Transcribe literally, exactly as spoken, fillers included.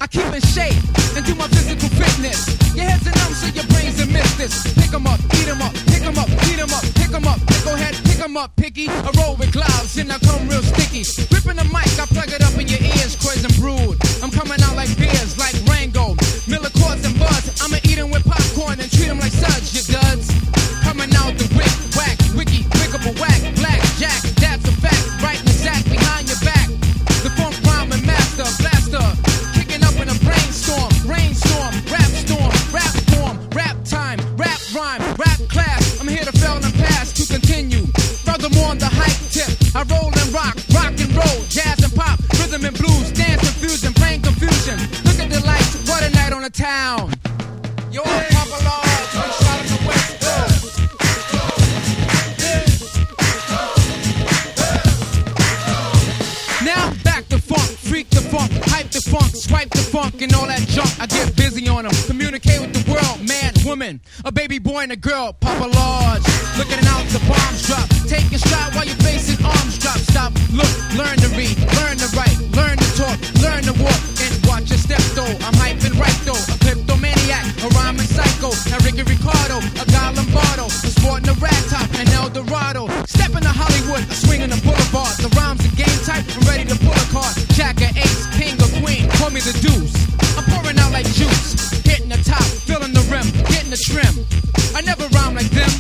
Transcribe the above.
keep in shape and do my physical fitness. Your head's a numb, so your brain's a this. Pick 'em up, eat 'em up, pick 'em up, eat 'em up, pick 'em up. Go ahead, pick 'em up, picky. I roll with clouds and I come real sticky. Ripping the mic, I plug it up in your ears, crazy and brood. I'm coming out like beers, like Rango, Miller Coors and Buzz. I'ma eat 'em with popcorn and treat 'em like suds, you duds. Coming out the wick, whack, wicky, wickable whack, black, jack, that's a fact, right in the sack behind your back. The funk rhyme and master, blaster, kicking up in a brainstorm, rainstorm, rap storm, rap form, rap time, rap rhyme, rap class. I'm here to fail and pass, to continue. Furthermore on the hype tip, I roll and rock, rock and roll, jazz and pop, rhythm and blues, dance and fusion, plain confusion. Look at the lights, what a night on the town. Yo, I'm Papa Lord, one shot in the West Coast. Now back the funk, freak the funk, hype the funk, swipe the funk and all that junk. I get busy on them, communicate with the world, man, woman, a baby boy and a girl, Papa Large. Looking out the bombs drop, taking stride while you're facing arms drop. Stop, look, learn to read, learn to write, learn to talk, learn to walk, and watch your step though. I'm hyping right though, a kleptomaniac, a rhyming psycho, a Ricky Ricardo, a Guy Lombardo, a sporting a rag top, an El Dorado. Step into Hollywood, a swing in the boulevard. The rhymes are game type, I'm ready to pull a card. Jack or ace, king or queen, call me the deuce. I'm pouring out like juice, hitting the top, filling the rim, getting the trim. I never rhyme like them.